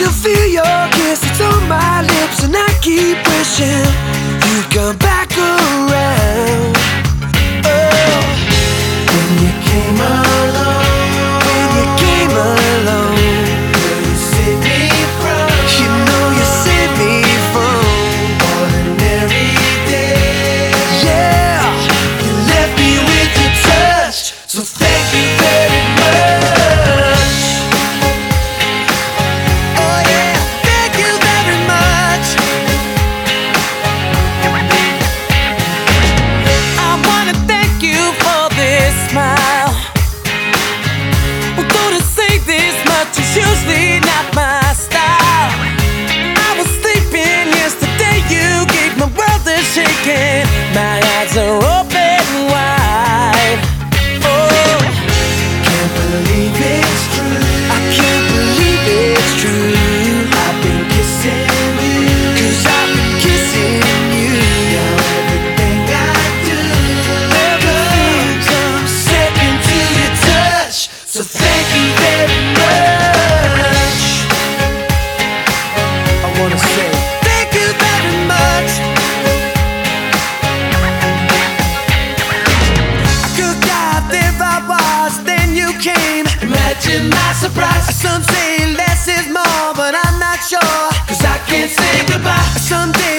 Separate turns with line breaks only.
still feel your kiss, it's on my lips, and I keep wishing you'd come back around. Oh, when you came along, when you came along, girl, you saved me from, you know you saved me from ordinary days. Yeah, you left me with your touch, so thank you very much.
It's usually not my style. I was sleeping yesterday, you gave my world a shaking. My eyes are open wide. Oh,
Can't believe it's true, I can't believe it's true. I've been kissing you, 'cause I've been kissing you. Now everything I do, everything comes second to your touch, so thank you very much. Thank you very much. I could dive if I was, then you came. Imagine my surprise. Some say less is more, but I'm not sure, 'cause I can't say goodbye. Someday